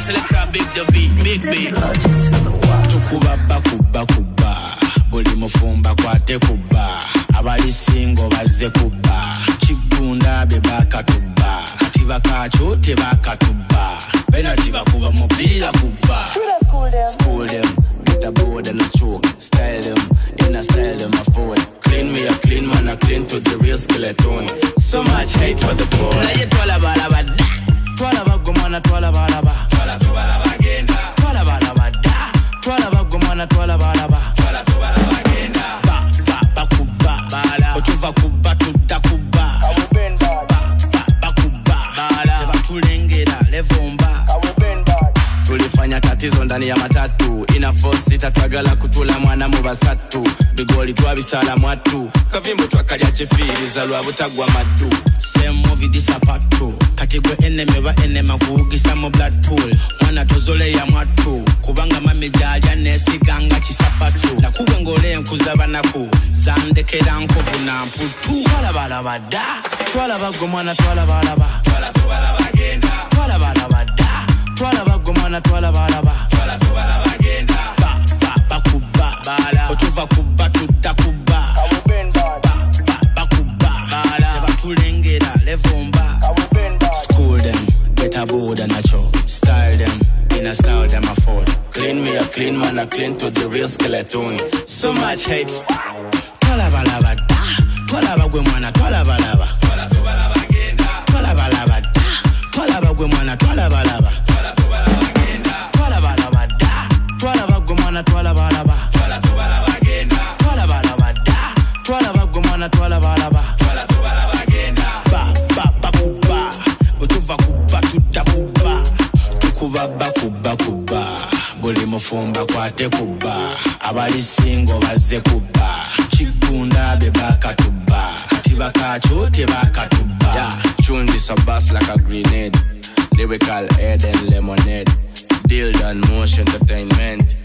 select a big the V, big B. Tukubaba kuba kuba, buli mufumba kwate kuba. Abali singo baze kuba, chigunda bebaka tuba. Katiba kacho tebaka tuba. Bena tiba kuba mobila kuba. School them, get a board and a choke. Style them, in a style them a forward. Clean me a clean man, a clean to the real skeleton. So much hate for the poor. Na ye twala balaba da, twala bagomana twala balaba, twala balaba genda, twala balaba da, twala bagomana twala balaba, twala balaba genda. Ba kuba bala, otuva kuba tuta kuba, awubenda ba kuba bala, batulengera levomba, awubenda. Tulifanya tatizo ndani ya matatu, ina force itatagala kutula mwana mu basatu. Bigoli twabisala mwatu, kavimbo twakalya chefiri zalwa butagwa matu. Same movie disapatu, katigwe eneme ba enema kuugisa mu blood pool. Mwana tozole ya mwatu, kubanga mami jalya nesiganga chisapatu. Na kuwe ngole nkuzaba naku, zandekera nkovu na mputu. Twala balaba da, twala bago mwana twala balaba, twala balaba genda, twala balaba da, twala bago mwana twala balaba, twala balaba genda. Ba kuba bala, otuva kuba tuta kuba, awubenda ba kuba bala, batulengera levomba, awubenda. School them, get a board and a choke. Style them, in a style them afford. Clean me a clean man, a clean to the real skeleton. So much hate. Twala balaba da, twala bagwe mwana twala balaba, twala balaba genda, twala balaba da, twala bagwe mwana twala balaba, twala balaba genda, twala balaba da, twala bagwe mwana twala balaba, twala balaba genda, twala balaba da, twala bagwe mwana twala balaba, twala balaba genda. Ba kuba, otuva kuba tuta kuba, tukuba kuba kuba, buli mufumba kwate kuba, abali singo baze kuba, chigunda bebaka tuba, katiba kacho tebaka tuba. Yeah, tune this a bass like a grenade, lyrical head and lemonade, deal done motion entertainment.